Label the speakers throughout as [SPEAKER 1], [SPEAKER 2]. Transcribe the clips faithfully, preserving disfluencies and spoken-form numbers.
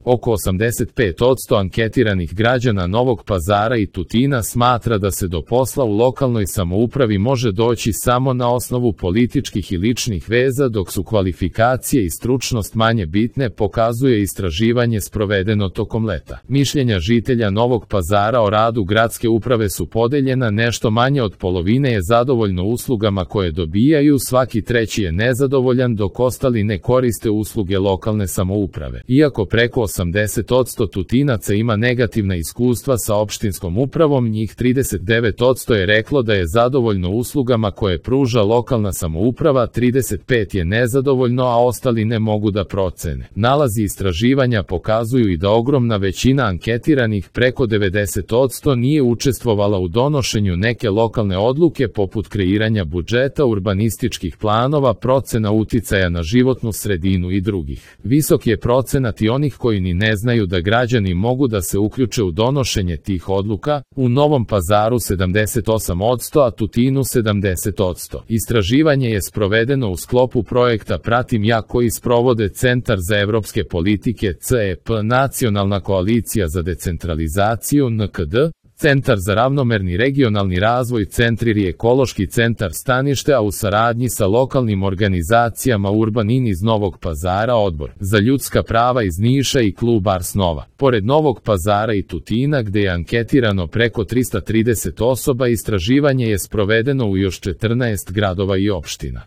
[SPEAKER 1] Oko osamdeset pet posto anketiranih građana Novog Pazara i Tutina smatra da se do posla u lokalnoj samoupravi može doći samo na osnovu političkih i ličnih veza, dok su kvalifikacije i stručnost manje bitne, pokazuje istraživanje sprovedeno tokom leta. Mišljenja žitelja Novog Pazara o radu gradske uprave su podeljena, nešto manje od polovine je zadovoljno uslugama koje dobijaju, svaki treći je nezadovoljan, dok ostali ne koriste usluge lokalne samouprave. Iako preko osamdeset posto Tutinaca ima negativna iskustva sa opštinskom upravom, njih trideset devet posto je reklo da je zadovoljno uslugama koje pruža lokalna samouprava, trideset pet posto je nezadovoljno, a ostali ne mogu da procene. Nalazi istraživanja pokazuju i da ogromna većina anketiranih, preko devedeset posto, nije učestvovala u donošenju neke lokalne odluke poput kreiranja budžeta, urbanističkih planova, procena uticaja na životnu sredinu i drugih. Visok je procenat i onih koji ni ne znaju da građani mogu da se uključe u donošenje tih odluka, u Novom Pazaru sedamdeset osam posto, a Tutinu sedamdeset posto. Istraživanje je sprovedeno u sklopu projekta Pratim ja koji sprovode Centar za evropske politike C E P, Nacionalna koalicija za decentralizaciju N K D, Centar za ravnomerni regionalni razvoj, Centrir i Ekološki centar Stanište, a u saradnji sa lokalnim organizacijama Urbanin iz Novog Pazara, Odbor za ljudska prava iz Niša i Klub Ars Nova. Pored Novog Pazara i Tutina, gde je anketirano preko trista trideset osoba, istraživanje je sprovedeno u još četrnaest gradova i opština.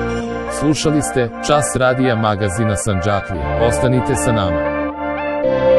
[SPEAKER 1] Slušali ste Čas radija magazina Sandžaklija. Ostanite sa nama.